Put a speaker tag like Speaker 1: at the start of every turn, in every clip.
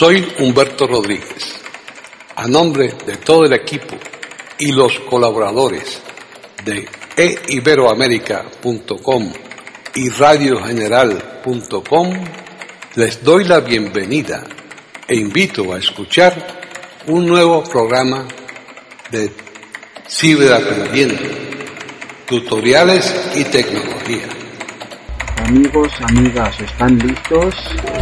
Speaker 1: Soy Humberto Rodríguez. A nombre de todo el equipo y los colaboradores de eiberoamerica.com y radiogeneral.com, les doy la bienvenida e invito a escuchar un nuevo programa de Ciberaprendiendo, tutoriales y tecnología.
Speaker 2: Amigos, amigas, ¿están listos?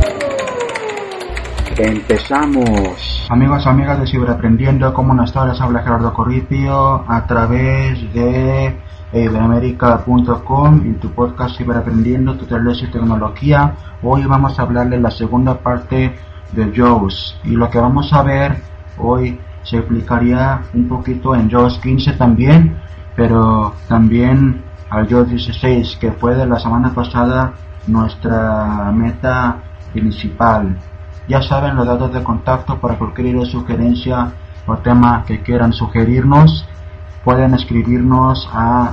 Speaker 2: Empezamos. Amigos, amigas de Ciberaprendiendo, ¿cómo están? Les habla Gerardo Corripio a través de eiberoamerica.com y tu podcast Ciberaprendiendo, tutoriales y tecnología. Hoy vamos a hablar de la segunda parte de JAWS, y lo que vamos a ver hoy se aplicaría un poquito en JAWS 15 también, pero también al JAWS 16, que fue de la semana pasada nuestra meta principal. Ya saben los datos de contacto para cualquier sugerencia o tema que quieran sugerirnos. Pueden escribirnos a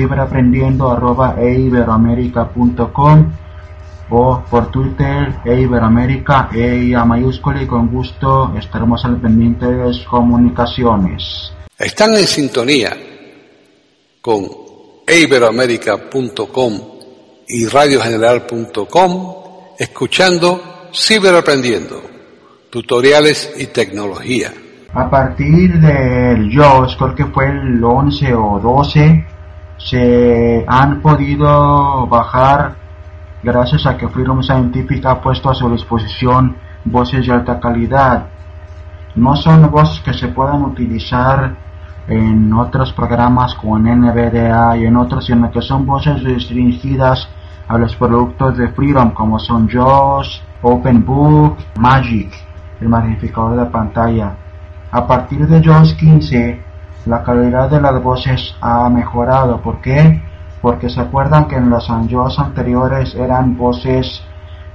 Speaker 2: ciberaprendiendo@eiberoamerica.com o por Twitter eiberoamerica, a mayúscula, y con gusto estaremos al pendiente de las comunicaciones.
Speaker 1: Están en sintonía con eiberoamerica.com y radiogeneral.com escuchando Ciberaprendiendo, tutoriales y tecnología.
Speaker 2: A partir del JAWS, creo que fue el 11 o 12, se han podido bajar, gracias a que Freedom Scientific ha puesto a su disposición voces de alta calidad. No son voces que se puedan utilizar en otros programas como en NVDA y en otros, sino que son voces restringidas a los productos de Freedom, como son JAWS, OpenBook, Magic, el magnificador de pantalla. A partir de JAWS 15, la calidad de las voces ha mejorado. ¿Por qué? Porque se acuerdan que en los JAWS anteriores eran voces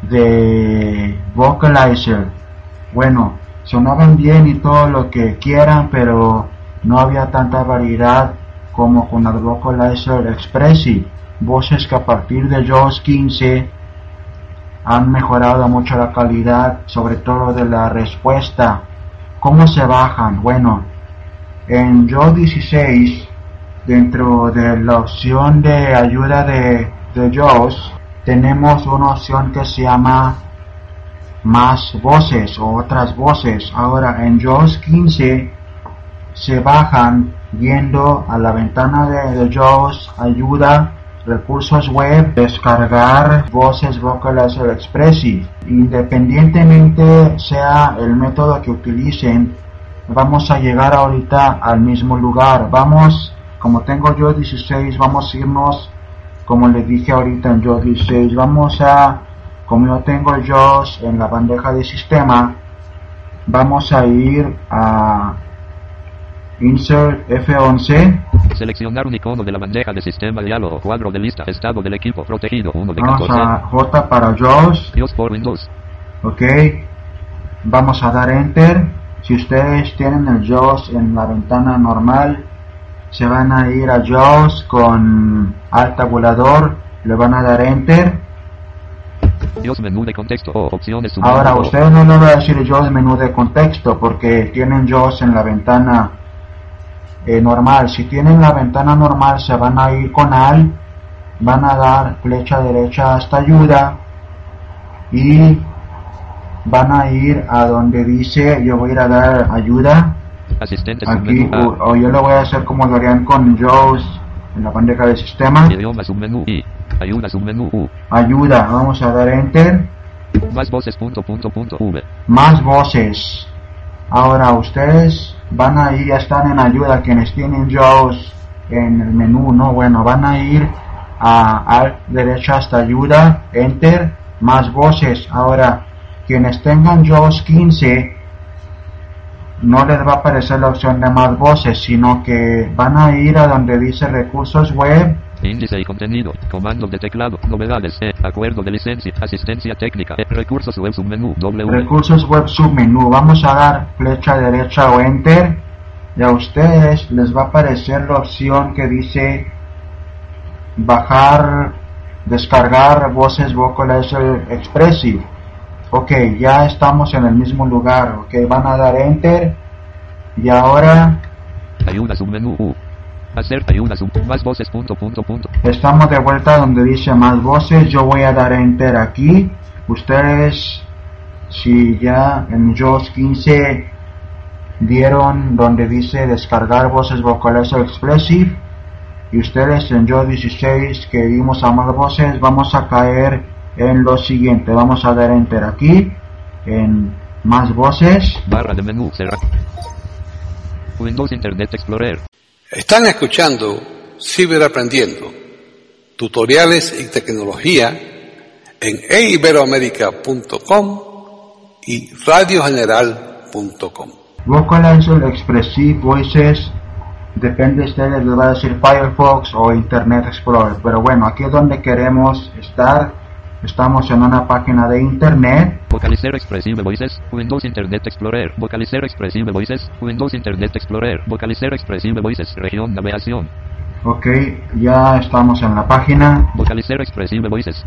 Speaker 2: de vocalizer. Bueno, sonaban bien y todo lo que quieran, pero no había tanta variedad como con el vocalizer expressive. Voces que a partir de JAWS 15 han mejorado mucho la calidad, sobre todo de la respuesta. ¿Cómo se bajan? Bueno, en JAWS 16, dentro de la opción de ayuda de JAWS, tenemos una opción que se llama más voces o otras voces. Ahora, en JAWS 15 se bajan yendo a la ventana de JAWS, ayuda, recursos web, descargar voces vocalizer expressive. Independientemente sea el método que utilicen, vamos a llegar ahorita al mismo lugar. Vamos, como tengo JAWS 16, vamos a irnos, como les dije ahorita en JAWS 16, como yo tengo JAWS en la bandeja de sistema, vamos a ir a Insert F11.
Speaker 3: Seleccionar un icono de la bandeja de sistema, diálogo, cuadro de lista, estado del equipo protegido, 1 de 14.
Speaker 2: Vamos a J para JAWS.
Speaker 3: JAWS por Windows.
Speaker 2: Ok. Vamos a dar Enter. Si ustedes tienen el JAWS en la ventana normal, se van a ir a JAWS con Alt tabulador, le van a dar Enter.
Speaker 3: JAWS menú de contexto o opciones.
Speaker 2: Ahora ustedes no le van a decir JAWS menú de contexto porque tienen JAWS en la ventana normal. Si tienen la ventana normal, se van a ir con Alt, van a dar flecha derecha hasta ayuda y van a ir a donde dice, yo voy a ir a dar ayuda
Speaker 3: asistente
Speaker 2: aquí, o yo lo voy a hacer como lo harían con JAWS en la bandeja de sistema.
Speaker 3: Idioma submenú y ayuda submenú U.
Speaker 2: Ayuda, vamos a dar Enter.
Speaker 3: Más voces v.
Speaker 2: Más voces. Ahora ustedes van a ir, ya están en ayuda, quienes tienen JAWS en el menú, ¿no? Bueno, van a ir a derecha hasta ayuda, Enter, más voces. Ahora, quienes tengan JAWS 15, no les va a aparecer la opción de más voces, sino que van a ir a donde dice recursos web,
Speaker 3: índice y contenido, comandos de teclado, novedades, acuerdo de licencia, asistencia técnica, recursos web submenú,
Speaker 2: recursos web submenú. Vamos a dar flecha derecha o Enter y a ustedes les va a aparecer la opción que dice bajar, descargar voces vocalizer expressive. Ok, ya estamos en el mismo lugar. Ok, van a dar enter. Y ahora
Speaker 3: Ayuda submenú U. Hacer ayuda sub más voces punto.
Speaker 2: estamos de vuelta donde dice más voces. Yo voy a dar enter aquí. Ustedes, si ya en JAWS 15 vieron donde dice descargar voces Vocalizer Expressive, y ustedes en JAWS 16 que vimos a más voces, vamos a caer en lo siguiente. Vamos a dar enter aquí en más voces.
Speaker 3: Barra de menú cerrar. Windows Internet Explorer.
Speaker 1: Están escuchando Ciberaprendiendo, tutoriales y tecnología en eiberoamerica.com y radiogeneral.com.
Speaker 2: Vocalizer Expressive Voices, depende de ustedes, les va a decir Firefox o Internet Explorer, pero bueno, aquí es donde queremos estar. Estamos en una página de internet.
Speaker 3: Vocalizer Expressive Voices, Windows Internet Explorer, Vocalizer Expressive Voices, Windows Internet Explorer, Vocalizer Expressive Voices, región navegación.
Speaker 2: Ok, ya estamos en la página.
Speaker 3: Vocalizer Expressive Voices.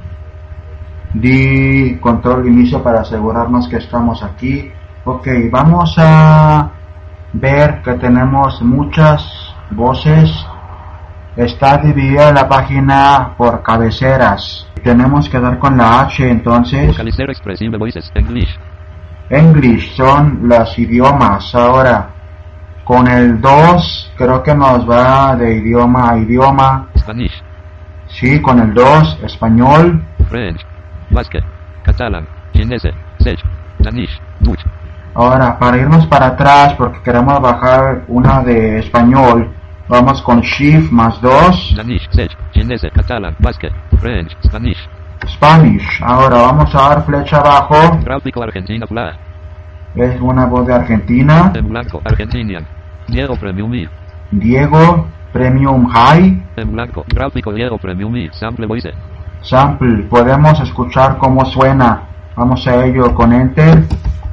Speaker 2: Di control inicio para asegurarnos que estamos aquí. Ok, vamos a ver que tenemos muchas voces. Está dividida la página por cabeceras. Tenemos que dar con la H entonces.
Speaker 3: Vocalizer Expressive Voices, English.
Speaker 2: English son los idiomas. Ahora, con el 2 creo que nos va de idioma a idioma.
Speaker 3: Spanish.
Speaker 2: Sí, con el 2, español.
Speaker 3: French. Basque. Catalán. Chinese. Sech. Danish. Dutch.
Speaker 2: Ahora, para irnos para atrás, porque queremos bajar una de español, vamos con Shift más 2.
Speaker 3: Danish. Sech. Chinese. Catalán. Basque. French. Spanish.
Speaker 2: Spanish. Ahora vamos a dar flecha abajo.
Speaker 3: Gráfico Argentina Fla.
Speaker 2: Es una voz de Argentina.
Speaker 3: En blanco. Argentinian. Diego Premium Mid.
Speaker 2: Diego Premium High.
Speaker 3: En blanco. Gráfico Diego Premium Mid. Sample Voice.
Speaker 2: Sample. Podemos escuchar cómo suena. Vamos a ello con Enter.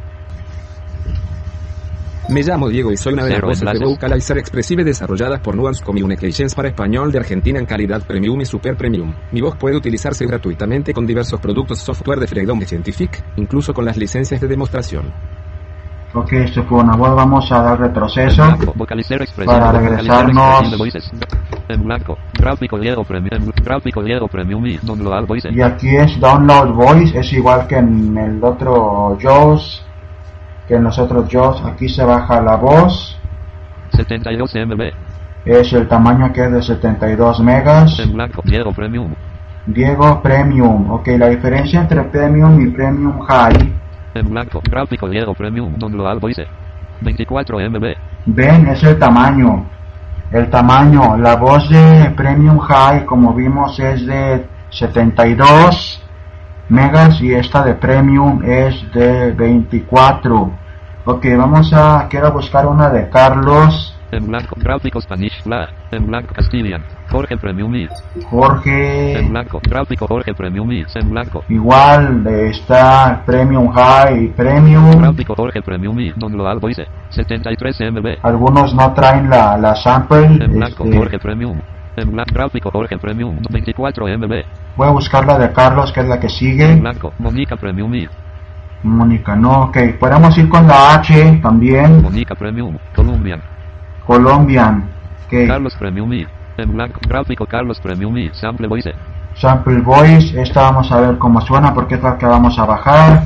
Speaker 4: Me llamo Diego y soy una de las
Speaker 3: Cero
Speaker 4: voces de
Speaker 3: enlaces.
Speaker 4: Vocalizer Expressive desarrolladas por Nuance Communications para español de Argentina en calidad Premium y Super Premium. Mi voz puede utilizarse gratuitamente con diversos productos software de Freedom Scientific, incluso con las licencias de demostración.
Speaker 2: Ok, esto fue una voz. Vamos a dar retroceso.
Speaker 3: Vocalizer Expressive.
Speaker 2: Para regresarnos.
Speaker 3: Voices. En blanco. Gráfico Diego Premium. Gráfico Diego Premium Mid. Download Voice.
Speaker 2: Y aquí es Download Voice. Es igual que en el otro JAWS. Que en los otros JAWS. Aquí se baja la voz.
Speaker 3: 72 MB.
Speaker 2: Es el tamaño que es de 72 megas.
Speaker 3: En blanco. Diego Premium.
Speaker 2: Diego Premium. Ok, la diferencia entre Premium y Premium High.
Speaker 3: En blanco. Gráfico Diego Premium. Download Voice. 24 MB.
Speaker 2: Ven, es el tamaño. El tamaño. La voz de Premium High, como vimos, es de 72 megas y esta de Premium es de 24. Ok, quiero buscar una de Carlos.
Speaker 3: En blanco. Gráfico Spanish Fla. En blanco. Castilian. Jorge Premium Mid. En
Speaker 2: Jorge.
Speaker 3: blanco. Gráfico Jorge Premium Mid. En blanco.
Speaker 2: Igual está Premium High y Premium.
Speaker 3: Gráfico Jorge Premium Mid. Download Voice. 73 MB.
Speaker 2: Algunos no traen la sample.
Speaker 3: En blanco. Jorge Premium. En blanco. Gráfico Jorge Premium. 24 MB.
Speaker 2: Voy a buscar la de Carlos, que es la que
Speaker 3: En
Speaker 2: sigue.
Speaker 3: blanco. Mónica Premium Mid.
Speaker 2: Mónica, no, ok. Podemos ir con la H también.
Speaker 3: Mónica Premium. Colombian.
Speaker 2: Colombian. Ok.
Speaker 3: Carlos Premium Mid. En blanco. Gráfico Carlos Premium Mid. Sample Voice.
Speaker 2: Sample Voice. Esta vamos a ver cómo suena porque es la que vamos a bajar.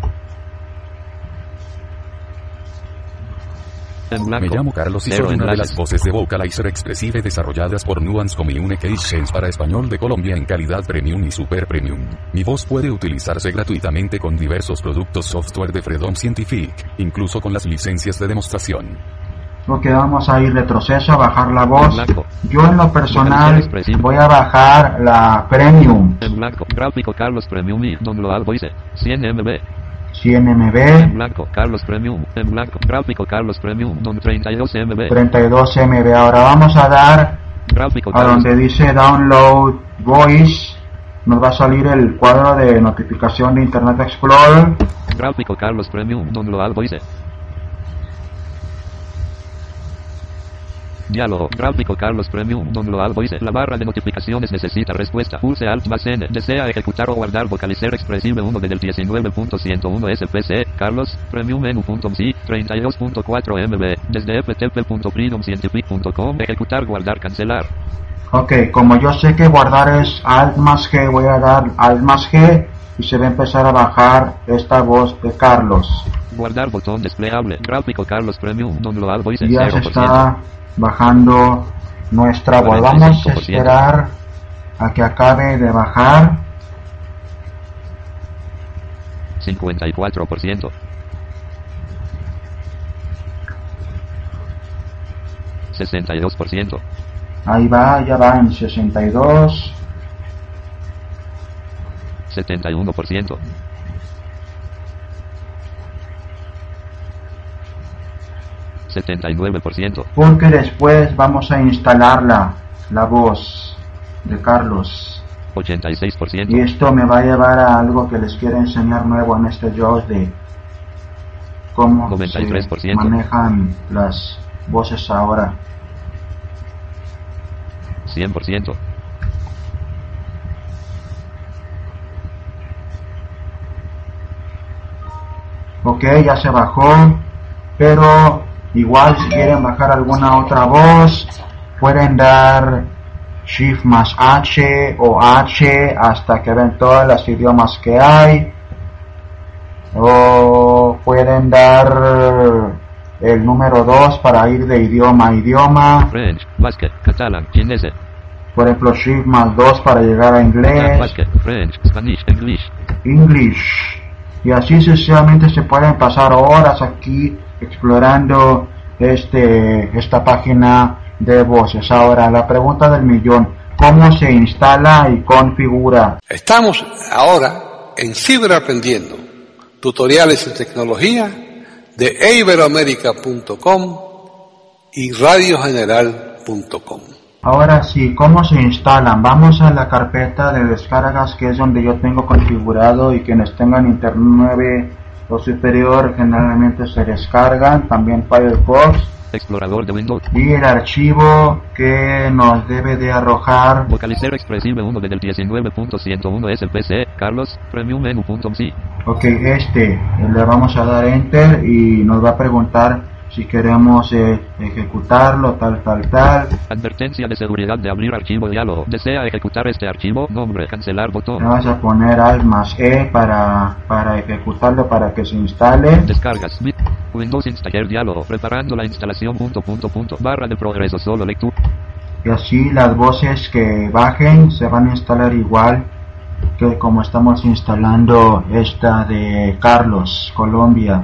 Speaker 3: En blanco.
Speaker 5: Me llamo Carlos y
Speaker 3: Cero
Speaker 5: soy una de
Speaker 3: enlaces.
Speaker 5: las voces de Vocalizer Expressive desarrolladas por Nuance Communications para español de Colombia en calidad Premium y Super Premium. Mi voz puede utilizarse gratuitamente con diversos productos software de Freedom Scientific, incluso con las licencias de demostración.
Speaker 2: Ok, vamos a ir retroceso, a bajar la voz.
Speaker 3: En blanco.
Speaker 2: Yo en lo personal
Speaker 3: Vocalizer Expressive.
Speaker 2: voy a bajar la Premium.
Speaker 3: En blanco. Gráfico Carlos Premium Mid. Download Voice. 100 MB.
Speaker 2: 100
Speaker 3: En
Speaker 2: MB.
Speaker 3: blanco. Carlos Premium. En blanco. Gráfico Carlos Premium. 32 MB.
Speaker 2: 32 MB. Ahora vamos a dar
Speaker 3: Gráfico
Speaker 2: a
Speaker 3: Carlos.
Speaker 2: donde dice Download Voice. Nos va a salir el cuadro de notificación de Internet Explorer.
Speaker 3: Gráfico Carlos Premium. Download Voice. Diálogo. Gráfico Carlos Premium. Download voice. La barra de notificaciones necesita respuesta. Pulse Alt más N. Desea ejecutar o guardar vocalizer expresive 1 del 19.101 SPC. Carlos Premium menú.mc 32.4 MB. Desde ftp.freedomscientific.com. Ejecutar, guardar, cancelar.
Speaker 2: Ok, como yo sé que guardar es Alt más G, voy a dar Alt más G y se va a empezar a bajar esta voz de Carlos.
Speaker 3: Guardar botón desplegable. Gráfico Carlos Premium. Download voice.
Speaker 2: Ya
Speaker 3: 0%.
Speaker 2: se está bajando nuestra voz. Vamos a
Speaker 3: 45%.
Speaker 2: esperar a que acabe de bajar.
Speaker 3: 54%. 62%.
Speaker 2: Ahí va, ya va en 62.
Speaker 3: 71%. 79%.
Speaker 2: Porque después vamos a instalar la voz de Carlos.
Speaker 3: 86%.
Speaker 2: Y esto me va a llevar a algo que les quiero enseñar nuevo en este JAWS de cómo
Speaker 3: 93%.
Speaker 2: se manejan las voces ahora.
Speaker 3: 100%.
Speaker 2: Ok, ya se bajó, pero igual si quieren bajar alguna otra voz, pueden dar Shift más H o H hasta que ven todos los idiomas que hay, o pueden dar el número 2 para ir de idioma a idioma,
Speaker 3: French, basque, catalán, chinese,
Speaker 2: por ejemplo Shift más 2 para llegar a inglés,
Speaker 3: basque, French, Spanish, English.
Speaker 2: English, y así sucesivamente. Se pueden pasar horas aquí explorando esta página de voces. Ahora, la pregunta del millón: ¿cómo se instala y configura?
Speaker 1: Estamos ahora en Ciberaprendiendo, tutoriales en tecnología de iberoamerica.com y radiogeneral.com.
Speaker 2: Ahora sí, ¿cómo se instalan? Vamos a la carpeta de descargas, que es donde yo tengo configurado, y quienes tengan Internet 9 o superior generalmente se descargan, también Firefox,
Speaker 3: Explorador de Windows.
Speaker 2: y el archivo que nos debe de arrojar.
Speaker 3: Vocalizer expresive 1 del 19.101 SPC. Carlos Premium menú.mc.
Speaker 2: Ok, le vamos a dar Enter y nos va a preguntar si queremos ejecutarlo, tal.
Speaker 3: Advertencia de seguridad de abrir archivo diálogo. ¿Desea ejecutar este archivo? Nombre. Cancelar botón.
Speaker 2: Le vas a poner Alt más E para ejecutarlo, para que se instale.
Speaker 3: Descargas. Bit. Windows Installer diálogo. Preparando la instalación. Barra de progreso. Solo lectura.
Speaker 2: Y así las voces que bajen se van a instalar igual que como estamos instalando esta de Carlos, Colombia.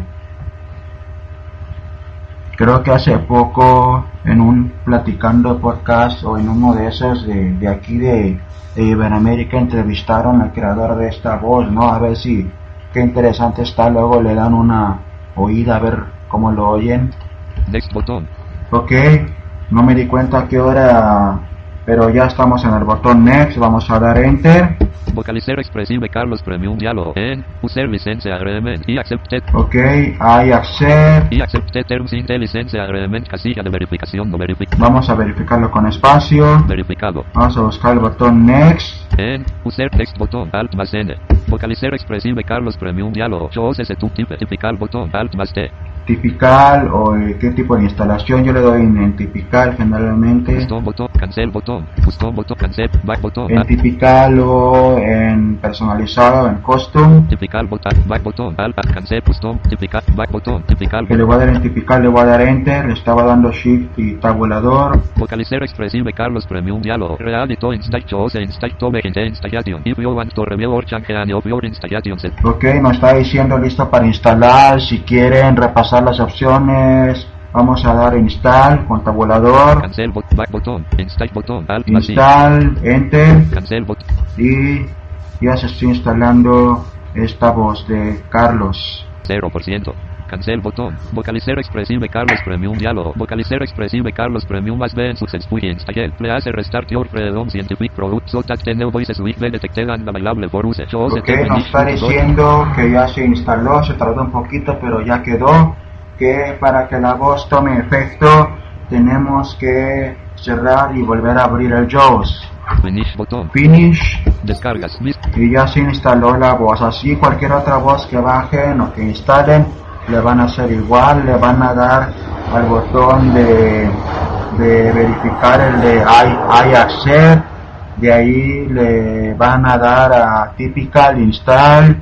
Speaker 2: Creo que hace poco en un Platicando Podcast o en uno de esos de aquí de Iberoamérica entrevistaron al creador de esta voz, ¿no? A ver si qué interesante está, luego le dan una oída a ver cómo lo oyen.
Speaker 3: Next botón.
Speaker 2: Ok, no me di cuenta a qué hora, pero ya estamos en el botón Next, vamos a dar Enter.
Speaker 3: Vocalizer expresive Carlos Premium diálogo. En user license agreement y accepted.
Speaker 2: Ok, I accept.
Speaker 3: Y accepted terms in the license agreement. Casilla de verificación no verificado.
Speaker 2: Vamos a verificarlo con espacio.
Speaker 3: Verificado.
Speaker 2: Vamos a buscar el botón Next.
Speaker 3: En user text botón Alt más N. Vocalizer expresive Carlos Premium diálogo. Shows ese typical botón Alt más T.
Speaker 2: Tipical o qué tipo de instalación. Yo le doy en tipical generalmente.
Speaker 3: Custom botón, cancel botón, custom botón, cancel, back botón.
Speaker 2: En tipical o en personalizado, en custom.
Speaker 3: Tipical botón, back botón, alt, cancel, custom, tipical, back botón, tipical.
Speaker 2: Que le voy a dar en tipical, le voy a dar Enter. Le estaba dando Shift y tabulador.
Speaker 3: Vocalizer expresive Carlos Premium diálogo. Realito install chose install to begin installation. If you want to review or change any of your installation set.
Speaker 2: Ok, nos está diciendo listo para instalar. Si quieren repasar las opciones, vamos a dar Install con tabulador.
Speaker 3: Cancel back botón, install botón, alt,
Speaker 2: Install, Enter.
Speaker 3: Cancel botón.
Speaker 2: Y ya se está instalando esta voz de Carlos.
Speaker 3: 0%. Cancel botón. Vocalizer expresive Carlos Premium diálogo. Vocalizer expresive Carlos Premium más been successfully installed. Please restart your Freedom Scientific product so that the new voices will be detected and available for use.
Speaker 2: Ok, nos está diciendo que ya se instaló, se tardó un poquito, pero ya quedó. Que para que la voz tome efecto tenemos que cerrar y volver a abrir el JAWS.
Speaker 3: Finish botón.
Speaker 2: Finish.
Speaker 3: Descargas.
Speaker 2: Y ya se instaló la voz. Así cualquier otra voz que bajen o que instalen le van a hacer igual, le van a dar al botón de verificar el de I accept, de ahí le van a dar a typical install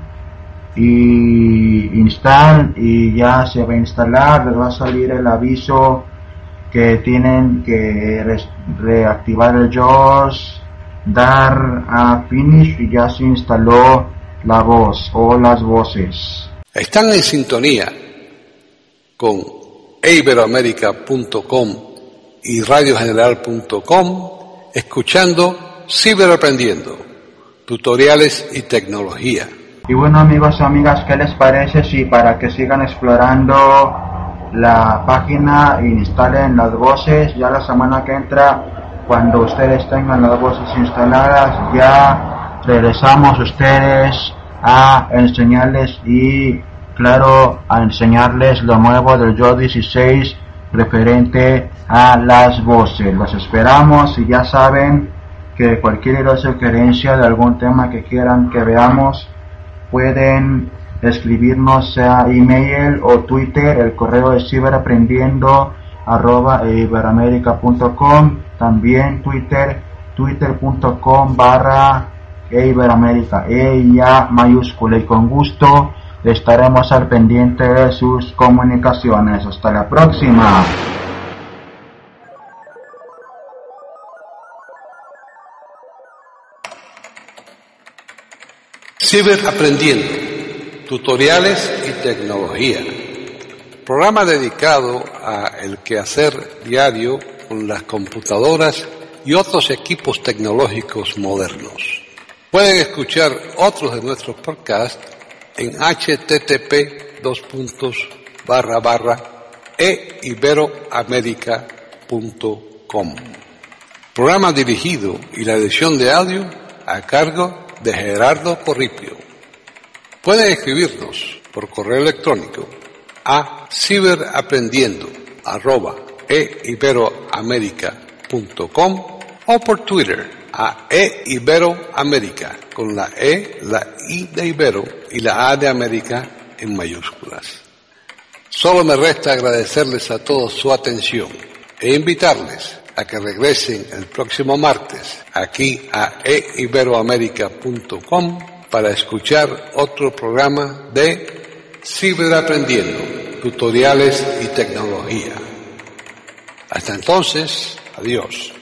Speaker 2: y ya se va a instalar, les va a salir el aviso que tienen que reactivar el JAWS, dar a finish y ya se instaló la voz o las voces.
Speaker 1: Están en sintonía con iberoamerica.com y radiogeneral.com escuchando Ciberaprendiendo, tutoriales y tecnología.
Speaker 2: Y bueno, amigos y amigas, ¿qué les parece si para que sigan explorando la página e instalen las voces, ya la semana que entra, cuando ustedes tengan las voces instaladas, ya regresamos a ustedes a enseñarles y claro, a enseñarles lo nuevo del JAWS 16 referente a las voces. Los esperamos y ya saben que cualquier sugerencia de algún tema que quieran que veamos, pueden escribirnos a email o Twitter. El correo es ciberaprendiendo@iberoamerica.com, también twitter.com/iberoamerica, E-I-A mayúscula, y con gusto estaremos al pendiente de sus comunicaciones. Hasta la próxima.
Speaker 1: Ciberaprendiendo, tutoriales y tecnología. Programa dedicado a el quehacer diario con las computadoras y otros equipos tecnológicos modernos. Pueden escuchar otros de nuestros podcasts en http://eiberoamerica.com. Programa dirigido y la edición de audio a cargo de Gerardo Corripio. Pueden escribirnos por correo electrónico a ciberaprendiendo@eiberoamerica.com o por Twitter a eiberoamerica con la E, la I de Ibero y la A de América en mayúsculas. Solo me resta agradecerles a todos su atención e invitarles a que regresen el próximo martes aquí a eiberoamerica.com para escuchar otro programa de Ciberaprendiendo, tutoriales y tecnología. Hasta entonces, adiós.